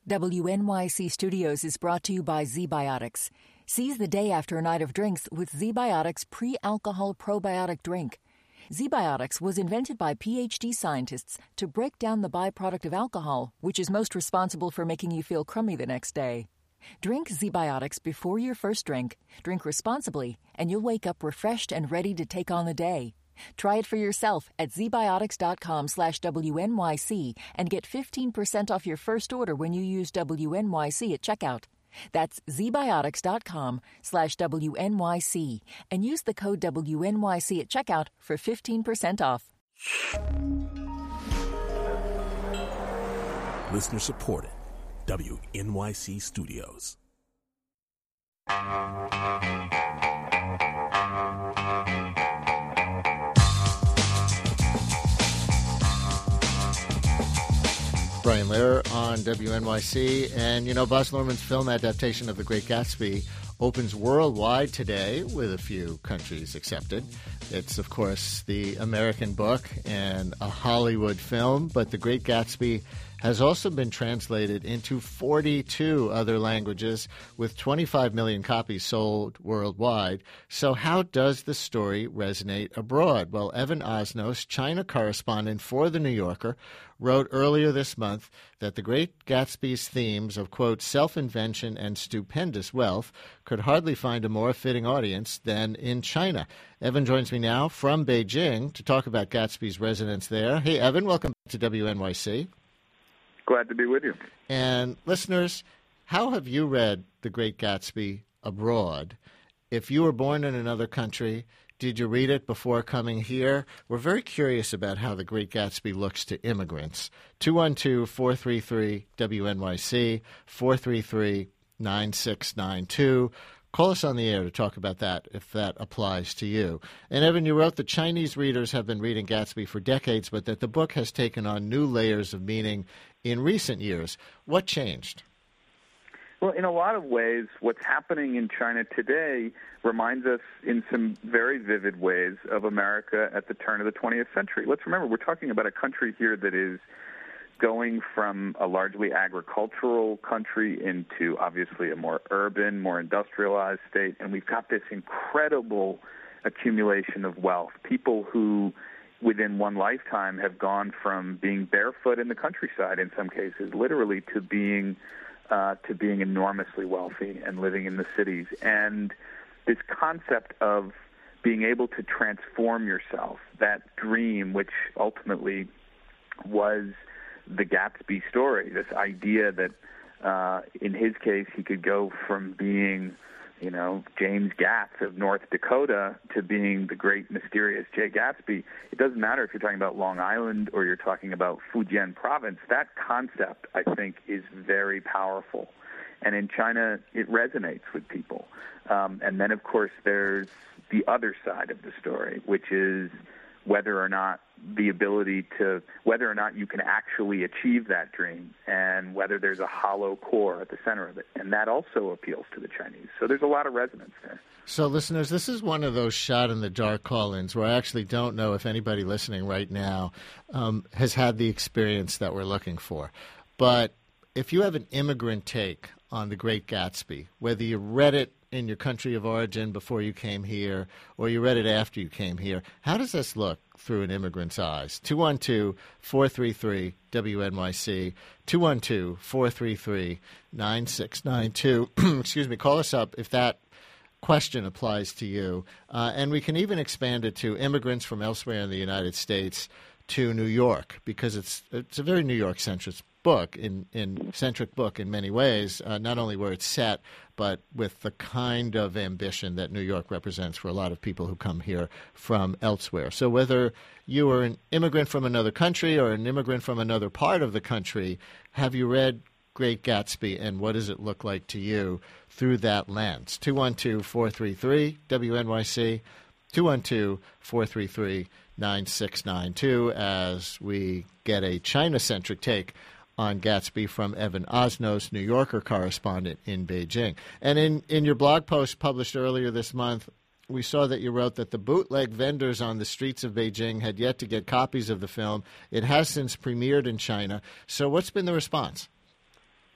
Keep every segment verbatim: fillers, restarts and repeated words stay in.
W N Y C Studios is brought to you by ZBiotics. Seize the day after a night of drinks with ZBiotics pre-alcohol probiotic drink. ZBiotics was invented by P H D scientists to break down the byproduct of alcohol, which is most responsible for making you feel crummy the next day. Drink ZBiotics before your first drink, drink responsibly, and you'll wake up refreshed and ready to take on the day. Try it for yourself at zbiotics.com slash WNYC and get fifteen percent off your first order when you use W N Y C at checkout. That's zbiotics.com slash WNYC and use the code W N Y C at checkout for fifteen percent off. Listener supported. W N Y C Studios. Brian Lehrer on W N Y C. And, you know, Baz Luhrmann's film adaptation of The Great Gatsby opens worldwide today with a few countries accepted. It's, of course, the American book and a Hollywood film, but The Great Gatsby has also been translated into forty-two other languages with twenty-five million copies sold worldwide. So how does the story resonate abroad? Well, Evan Osnos, China correspondent for The New Yorker, wrote earlier this month that The Great Gatsby's themes of, quote, self-invention and stupendous wealth could hardly find a more fitting audience than in China. Evan joins me now from Beijing to talk about Gatsby's resonance there. Hey, Evan, welcome back to W N Y C. Glad to be with you. And listeners, how have you read The Great Gatsby abroad? If you were born in another country, did you read it before coming here? We're very curious about how The Great Gatsby looks to immigrants. two one two, four three three, W N Y C, four three three, nine six nine two. Call us on the air to talk about that if that applies to you. And Evan, you wrote that Chinese readers have been reading Gatsby for decades, but that the book has taken on new layers of meaning in recent years. What changed? Well, in a lot of ways, what's happening in China today reminds us in some very vivid ways of America at the turn of the twentieth century. Let's remember, we're talking about a country here that is going from a largely agricultural country into obviously a more urban, more industrialized state, and we've got this incredible accumulation of wealth. People who, within one lifetime, have gone from being barefoot in the countryside, in some cases, literally, to being uh, to being enormously wealthy and living in the cities. And this concept of being able to transform yourself, that dream, which ultimately was the Gatsby story, this idea that uh, in his case he could go from being, you know, James Gatz of North Dakota to being the great mysterious Jay Gatsby. It doesn't matter if you're talking about Long Island or you're talking about Fujian province. That concept, I think, is very powerful. And in China, it resonates with people. Um, and then, of course, there's the other side of the story, which is whether or not the ability to, whether or not you can actually achieve that dream, and whether there's a hollow core at the center of it. And that also appeals to the Chinese. So there's a lot of resonance there. So, listeners, this is one of those shot-in-the-dark call-ins where I actually don't know if anybody listening right now um, has had the experience that we're looking for. But if you have an immigrant take on The Great Gatsby, whether you read it in your country of origin before you came here or you read it after you came here, how does this look through an immigrant's eyes? two one two, four three three, W N Y C, two one two, four three three, nine six nine two. Excuse me, call us up if that question applies to you. Uh, and we can even expand it to immigrants from elsewhere in the United States to New York, because it's it's a very New York-centric book, in, in centric book in many ways, uh, not only where it's set, but with the kind of ambition that New York represents for a lot of people who come here from elsewhere. So whether you are an immigrant from another country or an immigrant from another part of the country, have you read Great Gatsby, and what does it look like to you through that lens? two one two, four three three, W N Y C, two one two, four three three, nine six nine two, as we get a China-centric take on Gatsby from Evan Osnos, New Yorker correspondent in Beijing. And in, in your blog post published earlier this month, we saw that you wrote that the bootleg vendors on the streets of Beijing had yet to get copies of the film. It has since premiered in China. So what's been the response?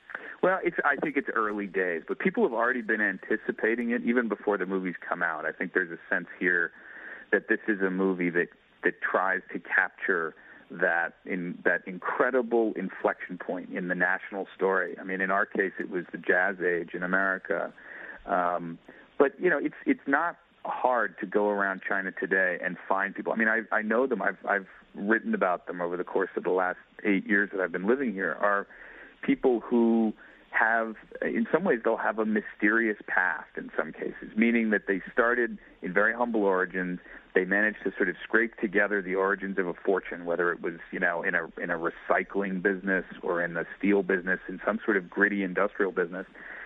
Well, it's, I think it's early days, but people have already been anticipating it even before the movies come out. I think there's a sense here that this is a movie that, that tries to capture that in that incredible inflection point in the national story. I mean, in our case, it was the Jazz Age in America. Um, but, you know, it's it's not hard to go around China today and find people. I mean, I, I know them. I've, I've written about them over the course of the last eight years that I've been living here, are people who have, in some ways, they'll have a mysterious past in some cases, meaning that they started in very humble origins. They managed to sort of scrape together the origins of a fortune, whether it was, you know, in a in a recycling business or in the steel business, in some sort of gritty industrial business.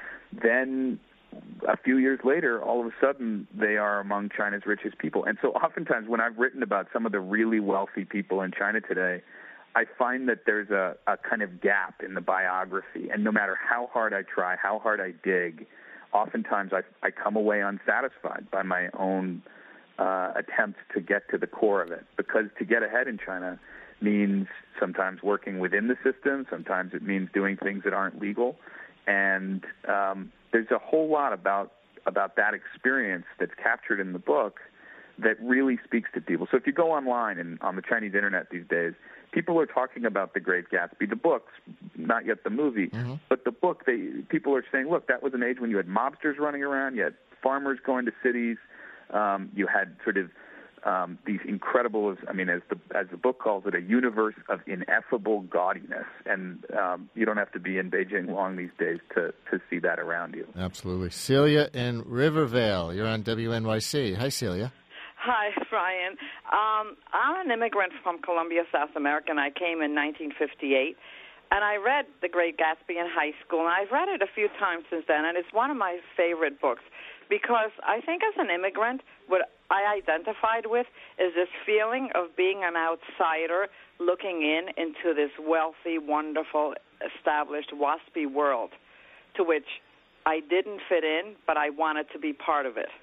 Then a few years later, all of a sudden, they are among China's richest people. And so oftentimes when I've written about some of the really wealthy people in China today, I find that there's a, a kind of gap in the biography. And no matter how hard I try, how hard I dig, oftentimes I, I come away unsatisfied by my own uh, attempts to get to the core of it. Because to get ahead in China means sometimes working within the system. Sometimes it means doing things that aren't legal. And um, there's a whole lot about about that experience that's captured in the book that really speaks to people. So if you go online and on the Chinese internet these days, people are talking about The Great Gatsby, the books, not yet the movie, mm-hmm. but the book. They people are saying, look, that was an age when you had mobsters running around, you had farmers going to cities, um, you had sort of um, these incredible, I mean, as the as the book calls it, a universe of ineffable gaudiness. And um, you don't have to be in Beijing long these days to, to see that around you. Absolutely. Celia in Rivervale, you're on W N Y C. Hi, Celia. Hi, Brian. Um, I'm an immigrant from Colombia, South America, and I came in nineteen fifty-eight. And I read The Great Gatsby in high school, and I've read it a few times since then, and it's one of my favorite books because I think as an immigrant, what I identified with is this feeling of being an outsider looking in into this wealthy, wonderful, established, waspy world to which I didn't fit in, but I wanted to be part of it.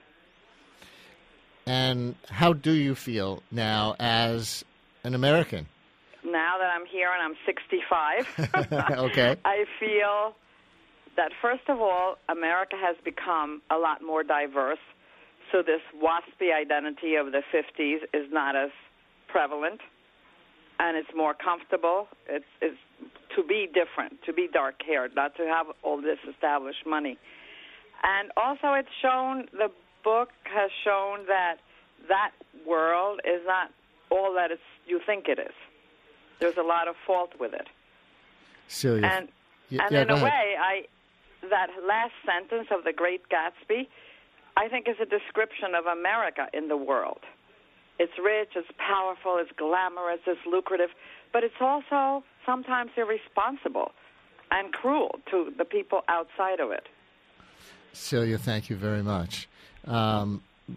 And how do you feel now as an American? Now that I'm here and I'm sixty-five, okay. I feel that, first of all, America has become a lot more diverse, so this waspy identity of the fifties is not as prevalent, and it's more comfortable. It's, it's to be different, to be dark-haired, not to have all this established money. And also it's shown, the book has shown that that world is not all that it's, you think it is. There's a lot of fault with it. Celia. And, y- and yeah, in a ahead. way, I that last sentence of The Great Gatsby, I think is a description of America in the world. It's rich, it's powerful, it's glamorous, it's lucrative, but it's also sometimes irresponsible and cruel to the people outside of it. Celia, thank you very much. Um,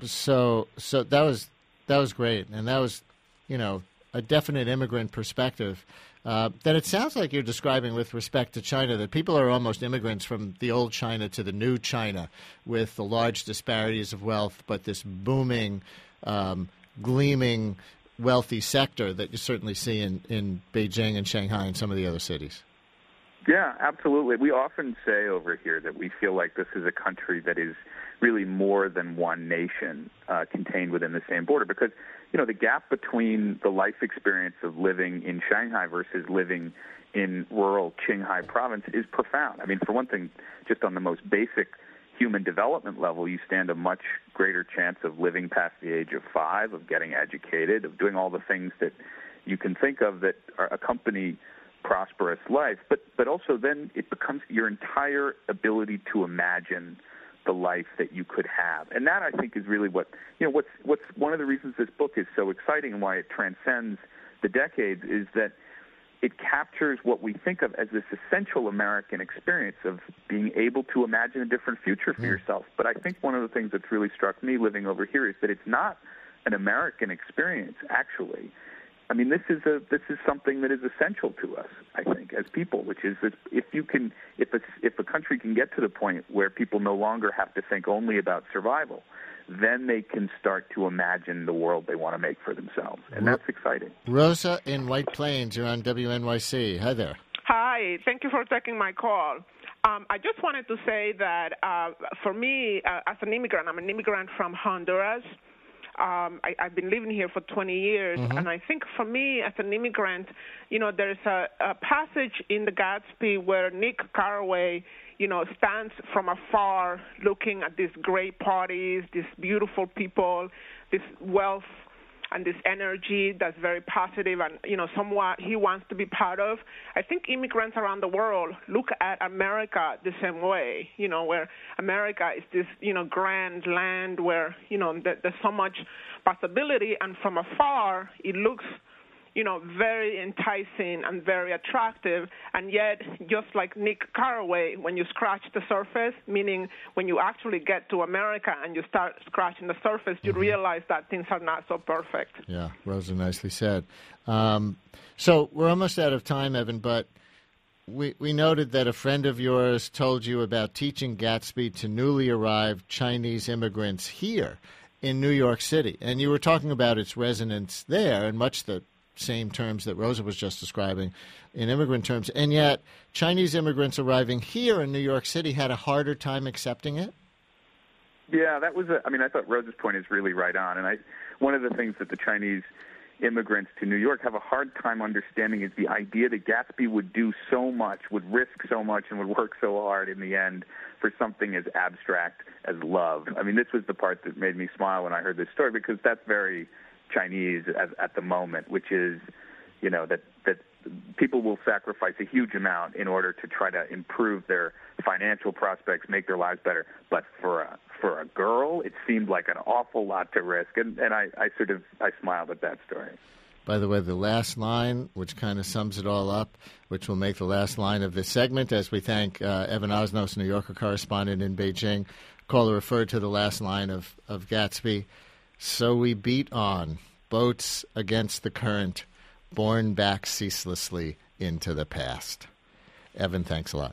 so, so that was that was great, and that was, you know, a definite immigrant perspective. Uh, that it sounds like you're describing with respect to China, that people are almost immigrants from the old China to the new China, with the large disparities of wealth, but this booming, um, gleaming, wealthy sector that you certainly see in, in Beijing and Shanghai and some of the other cities. Yeah, absolutely. We often say over here that we feel like this is a country that is really more than one nation uh, contained within the same border, because, you know, the gap between the life experience of living in Shanghai versus living in rural Qinghai province is profound. I mean, for one thing, just on the most basic human development level, you stand a much greater chance of living past the age of five, of getting educated, of doing all the things that you can think of that are accompany prosperous life. But but also then it becomes your entire ability to imagine the life that you could have. And that, I think, is really what, you know, what's what's one of the reasons this book is so exciting and why it transcends the decades is that it captures what we think of as this essential American experience of being able to imagine a different future for mm. yourself. But I think one of the things that's really struck me living over here is that it's not an American experience, actually. I mean, this is a this is something that is essential to us, I think, as people. Which is that if you can, if a, if a country can get to the point where people no longer have to think only about survival, then they can start to imagine the world they want to make for themselves, and that's exciting. Rosa in White Plains, you're on W N Y C. Hi there. Hi, thank you for taking my call. Um, I just wanted to say that uh, for me, uh, as an immigrant, I'm an immigrant from Honduras. Um, I, I've been living here for twenty years, mm-hmm. and I think for me as an immigrant, you know, there's a, a passage in the Gatsby where Nick Carraway, you know, stands from afar looking at these great parties, these beautiful people, this wealth and this energy that's very positive and, you know, somewhat he wants to be part of. I think immigrants around the world look at America the same way, you know, where America is this, you know, grand land where, you know, th- there's so much possibility, and from afar it looks, you know, very enticing and very attractive. And yet, just like Nick Carraway, when you scratch the surface, meaning when you actually get to America and you start scratching the surface, you mm-hmm. realize that things are not so perfect. Yeah, Rosa, nicely said. Um, so we're almost out of time, Evan, but we, we noted that a friend of yours told you about teaching Gatsby to newly arrived Chinese immigrants here in New York City. And you were talking about its resonance there in much the same terms that Rosa was just describing in immigrant terms, and yet Chinese immigrants arriving here in New York City had a harder time accepting it? Yeah, that was a, I mean, I thought Rosa's point is really right on, and I one of the things that the Chinese immigrants to New York have a hard time understanding is the idea that Gatsby would do so much, would risk so much, and would work so hard in the end for something as abstract as love. I mean, this was the part that made me smile when I heard this story, because that's very Chinese as, at the moment, which is, you know, that, that people will sacrifice a huge amount in order to try to improve their financial prospects, make their lives better. But for a, for a girl, it seemed like an awful lot to risk, and, and I, I sort of I smiled at that story. By the way, the last line, which kind of sums it all up, which will make the last line of this segment, as we thank uh, Evan Osnos, New Yorker correspondent in Beijing. Caller referred to the last line of, of Gatsby. So we beat on, boats against the current, borne back ceaselessly into the past. Evan, thanks a lot.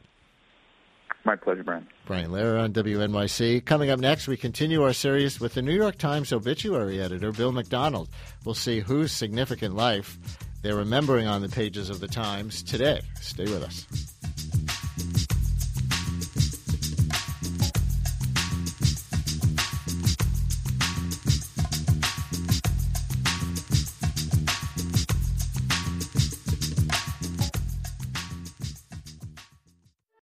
My pleasure, Brian. Brian Lehrer on W N Y C. Coming up next, we continue our series with the New York Times obituary editor, Bill McDonald. We'll see whose significant life they're remembering on the pages of the Times today. Stay with us.